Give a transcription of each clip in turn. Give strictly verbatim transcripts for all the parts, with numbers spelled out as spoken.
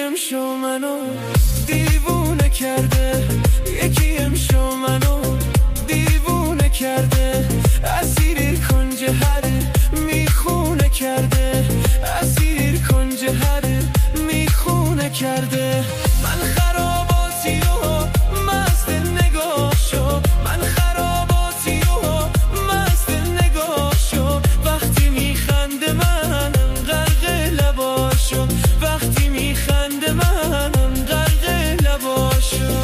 امشو منو دیوونه کرده، یکی امشو منو دیوونه کرده، اسیر کنج هره میخونه کرده، اسیر کنج هره میخونه کرده. من خراباتی و مست نگاهشو، من خراباتی و مست نگاهشو، وقتی میخنده من غرق لباشو، وقتی میخنده من غرق لباشو.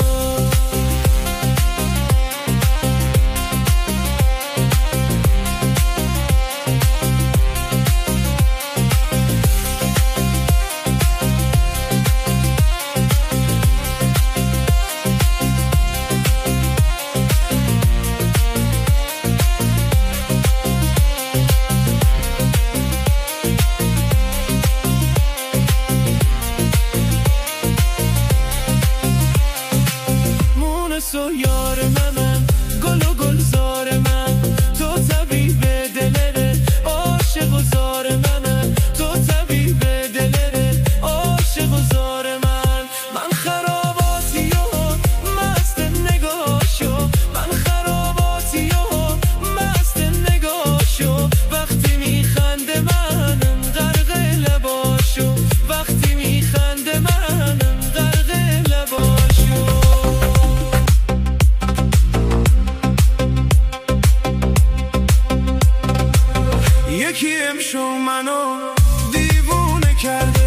تو یار من، گل و گلزار من، تو طبیب دلره، عاشق و زار من، تو طبیب دلره، عاشق و زار من. من خراباتی و مست نگاهشو، من خراباتی و مست نگاهشو، وقتی میخنده من غرق لباشو، وقتی میخنده من غرق لباشو. یکی امشو منو دیوونه کرده،